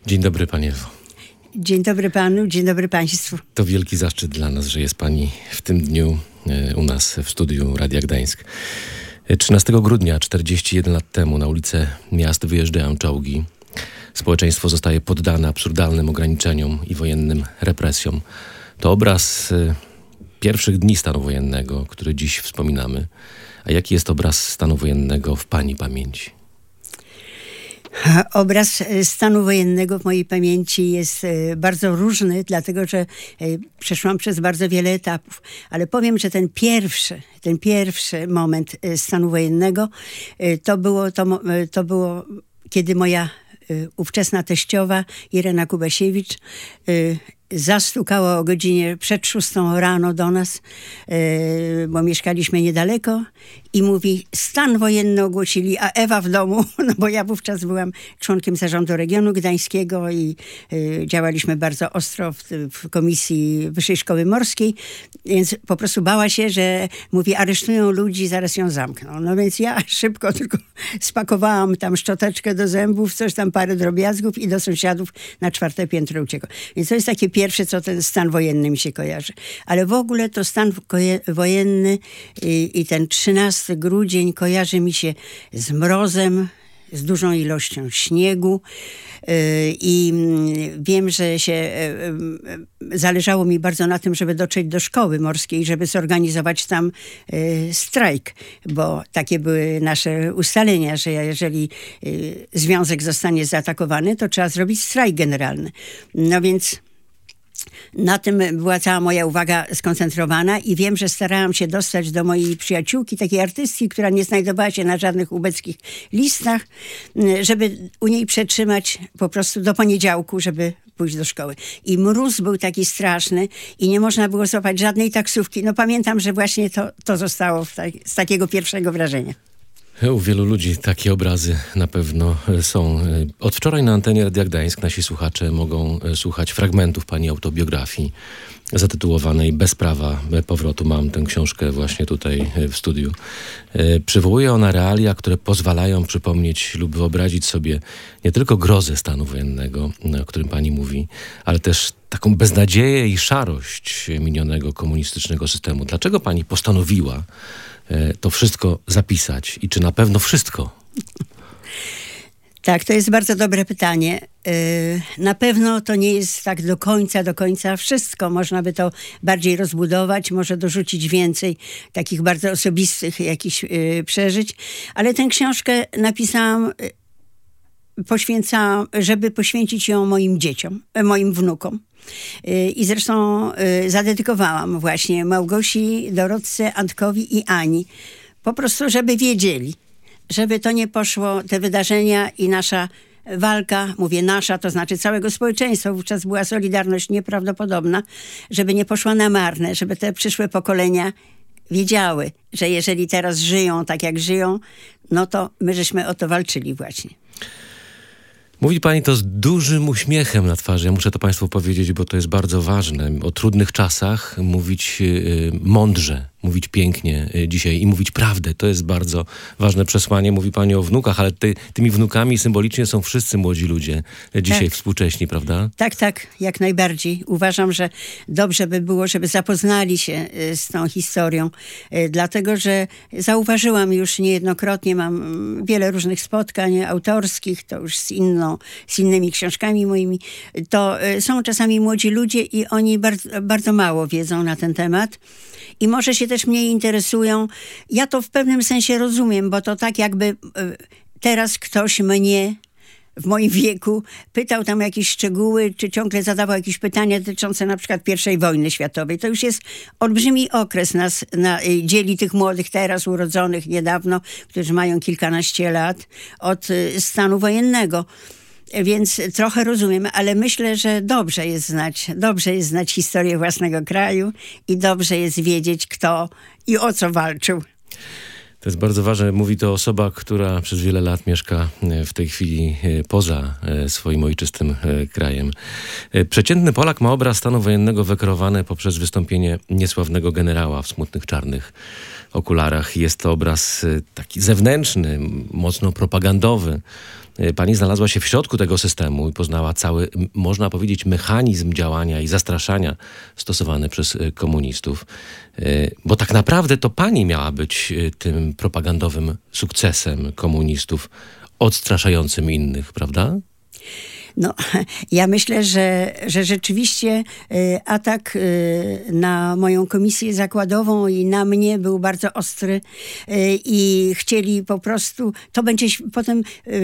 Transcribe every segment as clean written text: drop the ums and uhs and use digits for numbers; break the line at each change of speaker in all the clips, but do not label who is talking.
Dzień dobry, Pani Ewo.
Dzień dobry panu, dzień dobry państwu.
To wielki zaszczyt dla nas, że jest Pani w tym dniu u nas w studiu Radia Gdańsk. 13 grudnia, 41 lat temu, na ulice miast wyjeżdżają czołgi. Społeczeństwo zostaje poddane absurdalnym ograniczeniom i wojennym represjom. To obraz pierwszych dni stanu wojennego, który dziś wspominamy. A jaki jest obraz stanu wojennego w Pani pamięci?
Obraz stanu wojennego w mojej pamięci jest bardzo różny, dlatego że przeszłam przez bardzo wiele etapów. Ale powiem, że ten pierwszy moment stanu wojennego to było kiedy moja ówczesna teściowa Irena Kubasiewicz zastukała o godzinie przed 6 rano do nas, bo mieszkaliśmy niedaleko i mówi: stan wojenny ogłosili, a Ewa w domu, no bo ja wówczas byłam członkiem zarządu regionu gdańskiego i działaliśmy bardzo ostro w Komisji Wyższej Szkoły Morskiej, więc po prostu bała się, że mówi, aresztują ludzi, zaraz ją zamkną. No więc ja szybko tylko spakowałam tam szczoteczkę do zębów, coś tam, parę drobiazgów i do sąsiadów na 4. piętro uciekłam. Więc to jest takie pierwsze, co ten stan wojenny mi się kojarzy. Ale w ogóle to stan wojenny i ten 13 grudzień kojarzy mi się z mrozem, z dużą ilością śniegu i wiem, że zależało mi bardzo na tym, żeby dotrzeć do szkoły morskiej, żeby zorganizować tam strajk, bo takie były nasze ustalenia, że jeżeli związek zostanie zaatakowany, to trzeba zrobić strajk generalny. No więc na tym była cała moja uwaga skoncentrowana i wiem, że starałam się dostać do mojej przyjaciółki, takiej artystki, która nie znajdowała się na żadnych ubeckich listach, żeby u niej przetrzymać po prostu do poniedziałku, żeby pójść do szkoły. I mróz był taki straszny i nie można było złapać żadnej taksówki. No pamiętam, że właśnie to zostało z takiego pierwszego wrażenia.
U wielu ludzi takie obrazy na pewno są. Od wczoraj na antenie Radia Gdańsk nasi słuchacze mogą słuchać fragmentów Pani autobiografii zatytułowanej Bez prawa powrotu. Mam tę książkę właśnie tutaj w studiu. Przywołuje ona realia, które pozwalają przypomnieć lub wyobrazić sobie nie tylko grozę stanu wojennego, o którym Pani mówi, ale też taką beznadzieję i szarość minionego komunistycznego systemu. Dlaczego Pani postanowiła to wszystko zapisać i czy na pewno wszystko?
Tak, to jest bardzo dobre pytanie. Na pewno to nie jest tak do końca wszystko. Można by to bardziej rozbudować, może dorzucić więcej takich bardzo osobistych jakichś przeżyć, ale tę książkę napisałam, żeby poświęcić ją moim dzieciom, moim wnukom. I zresztą zadedykowałam właśnie Małgosi, Dorotce, Antkowi i Ani. Po prostu, żeby wiedzieli, żeby to nie poszło, te wydarzenia i nasza walka, mówię nasza, to znaczy całego społeczeństwa, wówczas była solidarność nieprawdopodobna, żeby nie poszła na marne, żeby te przyszłe pokolenia wiedziały, że jeżeli teraz żyją tak jak żyją, no to my żeśmy o to walczyli właśnie.
Mówi Pani to z dużym uśmiechem na twarzy. Ja muszę to Państwu powiedzieć, bo to jest bardzo ważne. O trudnych czasach mówić mądrze, mówić pięknie dzisiaj i mówić prawdę. To jest bardzo ważne przesłanie. Mówi Pani o wnukach, ale tymi wnukami symbolicznie są wszyscy młodzi ludzie dzisiaj współcześni, prawda? Tak,
jak najbardziej. Uważam, że dobrze by było, żeby zapoznali się z tą historią, dlatego że zauważyłam już niejednokrotnie, mam wiele różnych spotkań autorskich, to już z innymi książkami moimi, to są czasami młodzi ludzie i oni bardzo, bardzo mało wiedzą na ten temat i może się też mniej interesują. Ja to w pewnym sensie rozumiem, bo to tak jakby teraz ktoś mnie w moim wieku pytał tam jakieś szczegóły, czy ciągle zadawał jakieś pytania dotyczące na przykład I wojny światowej. To już jest olbrzymi okres, dzieli tych młodych teraz urodzonych niedawno, którzy mają kilkanaście lat od stanu wojennego. Więc trochę rozumiem, ale myślę, że dobrze jest znać historię własnego kraju i dobrze jest wiedzieć, kto i o co walczył.
To jest bardzo ważne. Mówi to osoba, która przez wiele lat mieszka w tej chwili poza swoim ojczystym krajem. Przeciętny Polak ma obraz stanu wojennego wykreowany poprzez wystąpienie niesławnego generała w Smutnych Czarnych. okularach. Jest to obraz taki zewnętrzny, mocno propagandowy. Pani znalazła się w środku tego systemu i poznała cały, można powiedzieć, mechanizm działania i zastraszania stosowany przez komunistów. Bo tak naprawdę to pani miała być tym propagandowym sukcesem komunistów, odstraszającym innych, prawda?
No, ja myślę, że rzeczywiście atak na moją komisję zakładową i na mnie był bardzo ostry i chcieli po prostu, to będzie potem...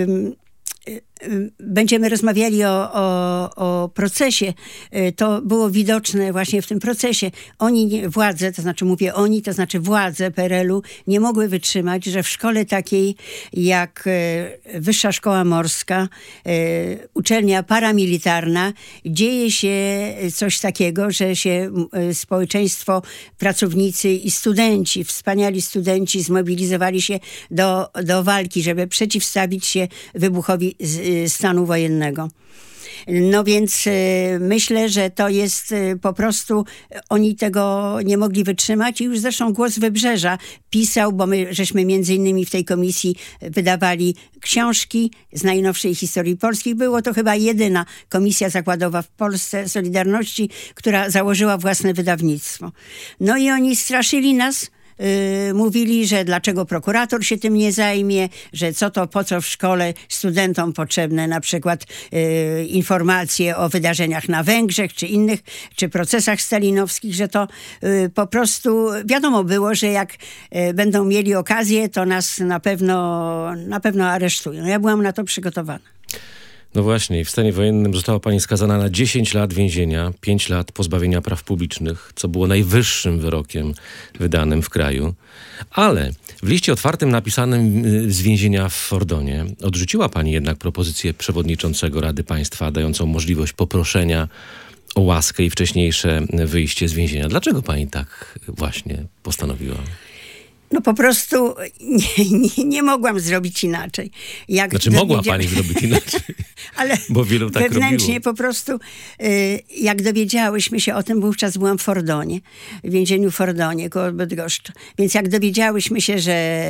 Będziemy rozmawiali o procesie. To było widoczne właśnie w tym procesie. Władze, to znaczy mówię oni, to znaczy władze PRL-u nie mogły wytrzymać, że w szkole takiej jak Wyższa Szkoła Morska, uczelnia paramilitarna, dzieje się coś takiego, że się społeczeństwo, pracownicy i studenci, wspaniali studenci zmobilizowali się do walki, żeby przeciwstawić się wybuchowi stanu wojennego. No więc myślę, że to jest po prostu, oni tego nie mogli wytrzymać i już zresztą Głos Wybrzeża pisał, bo żeśmy między innymi w tej komisji wydawali książki z najnowszej historii Polski. Było to chyba jedyna komisja zakładowa w Polsce Solidarności, która założyła własne wydawnictwo. No i oni straszyli nas. Mówili, że dlaczego prokurator się tym nie zajmie, że po co w szkole studentom potrzebne na przykład informacje o wydarzeniach na Węgrzech czy innych, czy procesach stalinowskich, że to po prostu wiadomo było, że jak będą mieli okazję, to nas na pewno aresztują. Ja byłam na to przygotowana.
No właśnie, w stanie wojennym została pani skazana na 10 lat więzienia, 5 lat pozbawienia praw publicznych, co było najwyższym wyrokiem wydanym w kraju. Ale w liście otwartym napisanym z więzienia w Fordonie odrzuciła pani jednak propozycję przewodniczącego Rady Państwa dającą możliwość poproszenia o łaskę i wcześniejsze wyjście z więzienia. Dlaczego pani tak właśnie postanowiła?
No po prostu nie mogłam zrobić inaczej.
Mogła pani zrobić inaczej,
ale
bo wielu tak
wewnętrznie
robiło.
Po prostu, jak dowiedziałyśmy się o tym, wówczas byłam w Fordonie, w więzieniu w Fordonie koło Bydgoszczy. Więc jak dowiedziałyśmy się, że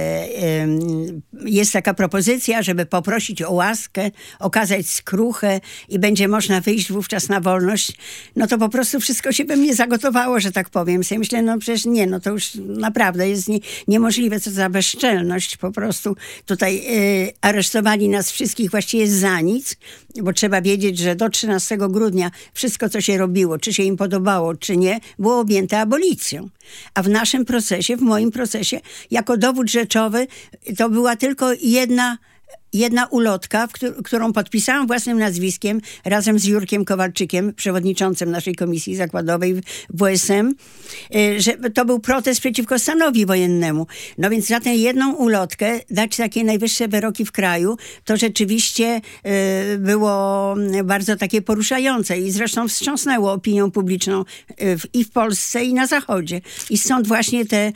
jest taka propozycja, żeby poprosić o łaskę, okazać skruchę i będzie można wyjść wówczas na wolność, no to po prostu wszystko się we mnie zagotowało, że tak powiem. Sobie myślę, no przecież nie, no to już naprawdę jest niemożliwe, co za bezczelność. Po prostu tutaj aresztowali nas wszystkich właściwie za nic, bo trzeba wiedzieć, że do 13 grudnia wszystko, co się robiło, czy się im podobało, czy nie, było objęte abolicją. A w naszym procesie, w moim procesie, jako dowód rzeczowy, to była tylko jedna ulotka, którą podpisałam własnym nazwiskiem razem z Jurkiem Kowalczykiem, przewodniczącym naszej komisji zakładowej w WSM, że to był protest przeciwko stanowi wojennemu. No więc za tę jedną ulotkę dać takie najwyższe wyroki w kraju, to rzeczywiście było bardzo takie poruszające i zresztą wstrząsnęło opinią publiczną i w Polsce, i na Zachodzie. I stąd właśnie te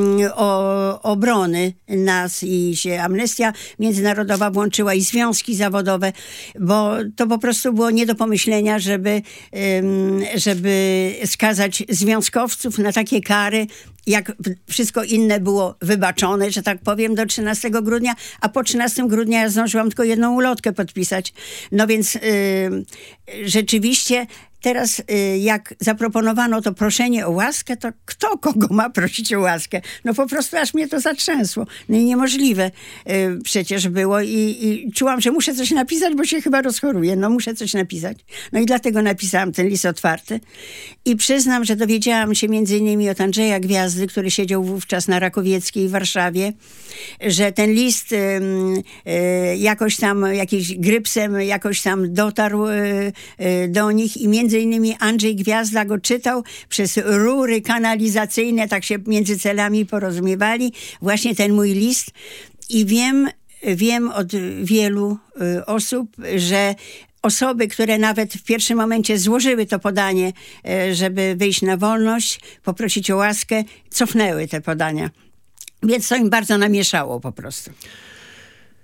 obrony nas i się Amnestia Międzynarodowa włączyła i związki zawodowe, bo to po prostu było nie do pomyślenia, żeby skazać związkowców na takie kary, jak wszystko inne było wybaczone, że tak powiem, do 13 grudnia, a po 13 grudnia ja zdążyłam tylko jedną ulotkę podpisać. No więc rzeczywiście teraz jak zaproponowano to proszenie o łaskę, to kto kogo ma prosić o łaskę? No po prostu aż mnie to zatrzęsło. No i niemożliwe przecież było i czułam, że muszę coś napisać, bo się chyba rozchoruję. No muszę coś napisać. No i dlatego napisałam ten list otwarty. I przyznam, że dowiedziałam się między innymi od Andrzeja Gwiazdy, który siedział wówczas na Rakowieckiej w Warszawie, że ten list jakoś tam, jakiś grypsem jakoś tam dotarł do nich i między innymi Andrzej Gwiazda go czytał przez rury kanalizacyjne, tak się między celami porozumiewali, właśnie ten mój list. I wiem od wielu osób, że osoby, które nawet w pierwszym momencie złożyły to podanie, żeby wyjść na wolność, poprosić o łaskę, cofnęły te podania. Więc to im bardzo namieszało po prostu.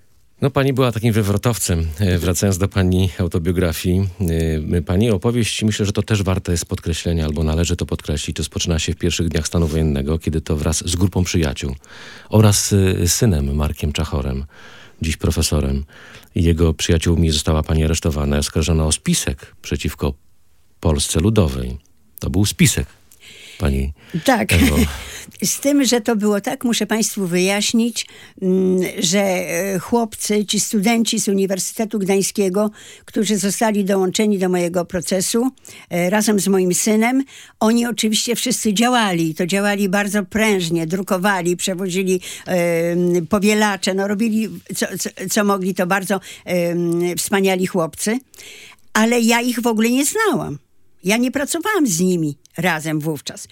No, pani była takim wywrotowcem. Wracając do pani autobiografii, pani opowieść, myślę, że to też warte jest podkreślenia, albo należy to podkreślić, rozpoczyna się w pierwszych dniach stanu wojennego, kiedy to wraz z grupą przyjaciół oraz synem Markiem Czachorem, dziś profesorem, i jego przyjaciółmi została pani aresztowana i oskarżona o spisek przeciwko Polsce Ludowej. To był spisek, pani
Tak,
Ewo.
z tym, że to było tak, muszę państwu wyjaśnić, że chłopcy, ci studenci z Uniwersytetu Gdańskiego, którzy zostali dołączeni do mojego procesu razem z moim synem, oni oczywiście wszyscy działali. To działali bardzo prężnie, drukowali, przewozili powielacze, no robili co mogli, to bardzo wspaniali chłopcy, ale ja ich w ogóle nie znałam. Ja nie pracowałam z nimi razem wówczas.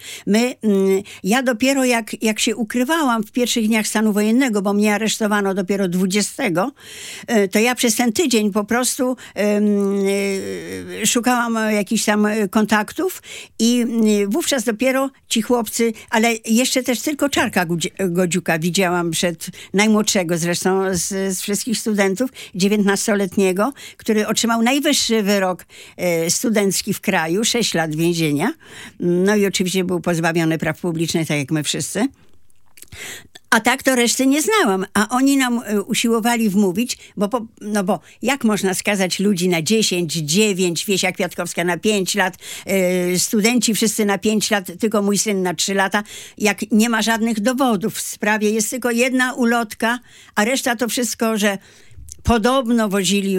Ja dopiero jak się ukrywałam w pierwszych dniach stanu wojennego, bo mnie aresztowano dopiero 20, to ja przez ten tydzień po prostu szukałam jakichś tam kontaktów i wówczas dopiero ci chłopcy, ale jeszcze też tylko Czarka Godziuka widziałam najmłodszego zresztą z wszystkich studentów, 19-letniego, który otrzymał najwyższy wyrok studencki w kraju, 6 lat więzienia. No i oczywiście był pozbawiony praw publicznych, tak jak my wszyscy. A tak to reszty nie znałam. A oni nam usiłowali wmówić, bo jak można skazać ludzi na 10, 9, Wiesia Kwiatkowska na 5 lat, studenci wszyscy na 5 lat, tylko mój syn na 3 lata, jak nie ma żadnych dowodów w sprawie, jest tylko jedna ulotka, a reszta to wszystko, że podobno wozili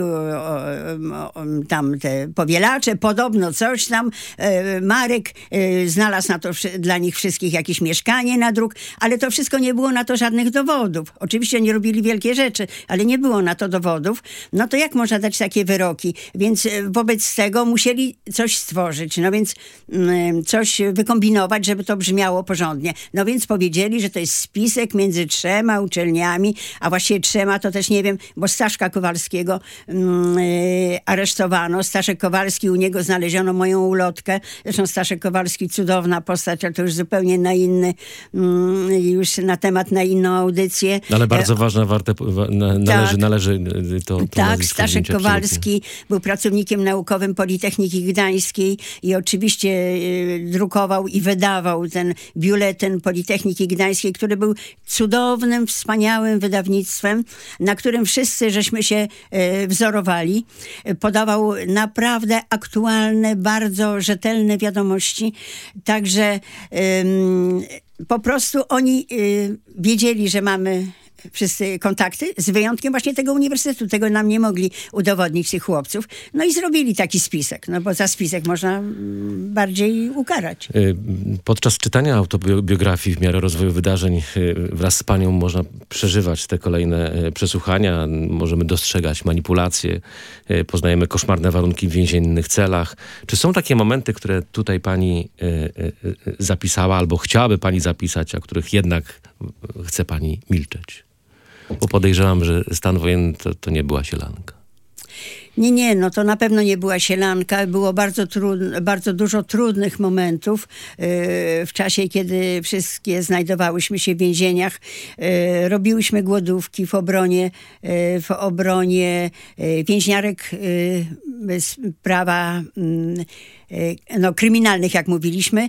tam te powielacze, podobno coś tam. Marek znalazł na to dla nich wszystkich jakieś mieszkanie na druk, ale to wszystko nie było na to żadnych dowodów. Oczywiście oni robili wielkie rzeczy, ale nie było na to dowodów. No to jak można dać takie wyroki? Więc wobec tego musieli coś stworzyć. No więc coś wykombinować, żeby to brzmiało porządnie. No więc powiedzieli, że to jest spisek między 3 uczelniami, a właściwie 3 to też nie wiem, bo Staszka Kowalskiego aresztowano. Staszek Kowalski, u niego znaleziono moją ulotkę. Zresztą Staszek Kowalski, cudowna postać, ale to już zupełnie na inny, już na temat, na inną audycję.
Ale bardzo ważna, należy to
tak, Staszek Kowalski był pracownikiem naukowym Politechniki Gdańskiej i oczywiście drukował i wydawał ten biuletyn Politechniki Gdańskiej, który był cudownym, wspaniałym wydawnictwem, na którym wszyscy żeśmy się wzorowali. Podawał naprawdę aktualne, bardzo rzetelne wiadomości. Także po prostu oni wiedzieli, że mamy wszyscy kontakty, z wyjątkiem właśnie tego uniwersytetu. Tego nam nie mogli udowodnić, tych chłopców. No i zrobili taki spisek, no bo za spisek można bardziej ukarać.
Podczas czytania autobiografii w miarę rozwoju wydarzeń wraz z panią można przeżywać te kolejne przesłuchania, możemy dostrzegać manipulacje, poznajemy koszmarne warunki w więziennych celach. Czy są takie momenty, które tutaj pani zapisała albo chciałaby pani zapisać, a których jednak chce pani milczeć? Bo podejrzewam, że stan wojenny to nie była sielanka.
Nie, no to na pewno nie była sielanka. Było bardzo dużo trudnych momentów w czasie, kiedy wszystkie znajdowałyśmy się w więzieniach. Robiłyśmy głodówki w obronie więźniarek z prawa kryminalnych, jak mówiliśmy,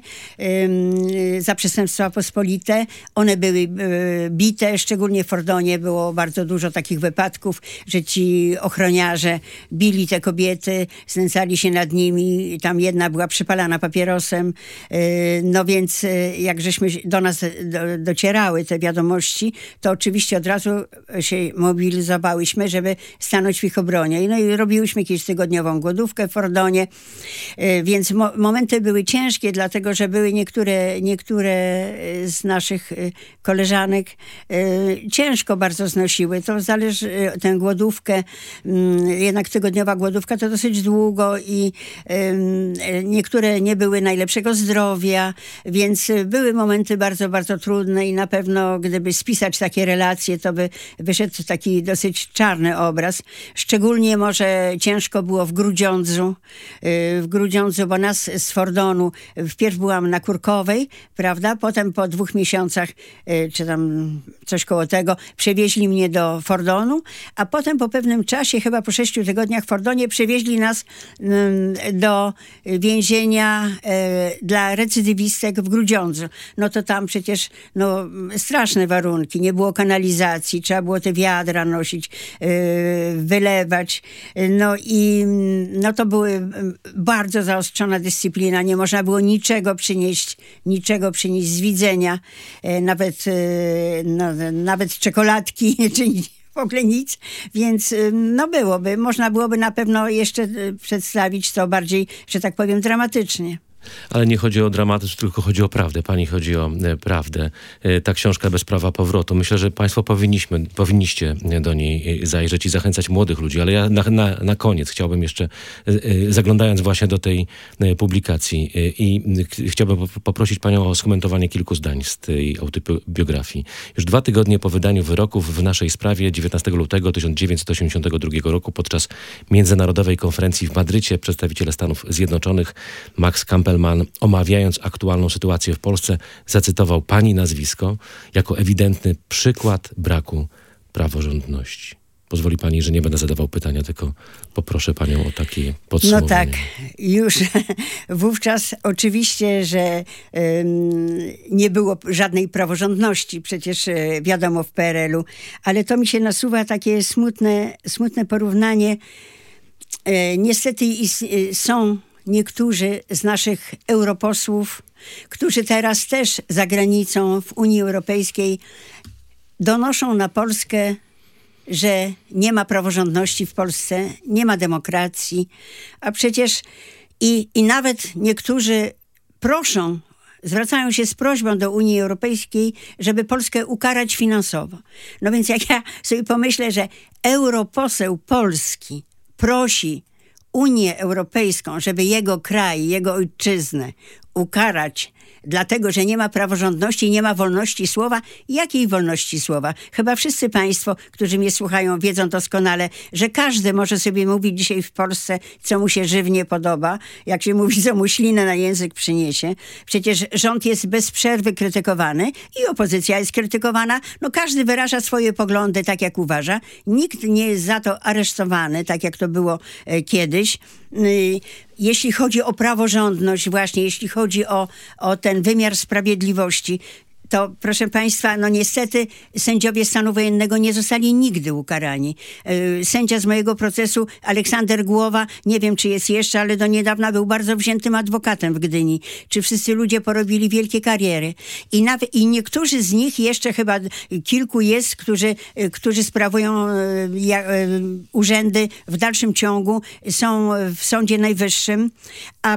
za przestępstwa pospolite. One były bite, szczególnie w Fordonie było bardzo dużo takich wypadków, że ci ochroniarze bili te kobiety, znęcali się nad nimi. Tam jedna była przypalana papierosem. No więc jak żeśmy do nas docierały te wiadomości, to oczywiście od razu się mobilizowałyśmy, żeby stanąć w ich obronie. No i robiłyśmy jakąś tygodniową głodówkę w Fordonie. Więc momenty były ciężkie, dlatego że były niektóre z naszych koleżanek ciężko bardzo znosiły. To zależy, tę głodówkę, jednak tygodniowa głodówka to dosyć długo i niektóre nie były najlepszego zdrowia, więc były momenty bardzo, bardzo trudne i na pewno gdyby spisać takie relacje, to by wyszedł taki dosyć czarny obraz. Szczególnie może ciężko było w Grudziądzu. W Grudziądzu razu, bo nas z Fordonu, wpierw byłam na Kurkowej, prawda, potem po 2 miesiącach, czy tam coś koło tego, przewieźli mnie do Fordonu, a potem po pewnym czasie, chyba po 6 tygodniach w Fordonie, przewieźli nas do więzienia dla recydywistek w Grudziądzu. No to tam przecież straszne warunki, nie było kanalizacji, trzeba było te wiadra nosić, wylewać. No i to były bardzo zaostrzona dyscyplina, nie można było niczego przynieść z widzenia, nawet czekoladki, czy w ogóle nic, więc można byłoby na pewno jeszcze przedstawić to bardziej, że tak powiem, dramatycznie.
Ale nie chodzi o dramatyzm, tylko chodzi o prawdę. Pani chodzi o prawdę. Ta książka Bez prawa powrotu. Myślę, że państwo powinniście do niej zajrzeć i zachęcać młodych ludzi. Ale ja na koniec chciałbym jeszcze, zaglądając właśnie do tej publikacji, i chciałbym poprosić panią o skomentowanie kilku zdań z tej autobiografii. Już 2 tygodnie po wydaniu wyroków w naszej sprawie 19 lutego 1982 roku podczas międzynarodowej konferencji w Madrycie przedstawiciele Stanów Zjednoczonych Max Campbell, omawiając aktualną sytuację w Polsce, zacytował pani nazwisko jako ewidentny przykład braku praworządności. Pozwoli pani, że nie będę zadawał pytania, tylko poproszę panią o takie podsumowanie.
No tak, już wówczas oczywiście, że nie było żadnej praworządności, przecież wiadomo w PRL-u, ale to mi się nasuwa takie smutne porównanie. Niestety są niektórzy z naszych europosłów, którzy teraz też za granicą w Unii Europejskiej donoszą na Polskę, że nie ma praworządności w Polsce, nie ma demokracji, a przecież i nawet niektórzy zwracają się z prośbą do Unii Europejskiej, żeby Polskę ukarać finansowo. No więc jak ja sobie pomyślę, że europoseł polski prosi Unię Europejską, żeby jego kraj, jego ojczyznę ukarać dlatego, że nie ma praworządności i nie ma wolności słowa. Jakiej wolności słowa? Chyba wszyscy państwo, którzy mnie słuchają, wiedzą doskonale, że każdy może sobie mówić dzisiaj w Polsce, co mu się żywnie podoba. Jak się mówi, co mu ślinę na język przyniesie. Przecież rząd jest bez przerwy krytykowany i opozycja jest krytykowana. No każdy wyraża swoje poglądy tak, jak uważa. Nikt nie jest za to aresztowany, tak jak to było kiedyś. Jeśli chodzi o praworządność, właśnie jeśli chodzi o ten wymiar sprawiedliwości, to proszę państwa, no niestety sędziowie stanu wojennego nie zostali nigdy ukarani. Sędzia z mojego procesu, Aleksander Głowa, nie wiem czy jest jeszcze, ale do niedawna był bardzo wziętym adwokatem w Gdyni. Czy wszyscy ludzie porobili wielkie kariery. I niektórzy z nich, jeszcze chyba kilku jest, którzy sprawują urzędy w dalszym ciągu, są w Sądzie Najwyższym, a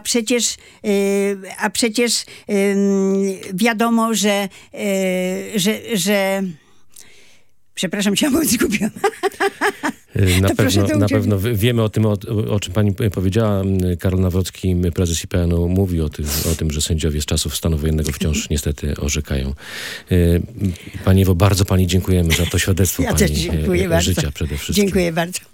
przecież wiadomo, że przepraszam, ciągle zgubiłam.
Na pewno wiemy o tym, o czym pani powiedziała. Karol Nawrocki, prezes IPN-u, mówi o tym, że sędziowie z czasów stanu wojennego wciąż niestety orzekają. Pani Ewo, bardzo pani dziękujemy za to świadectwo pani życia przede wszystkim.
Dziękuję bardzo.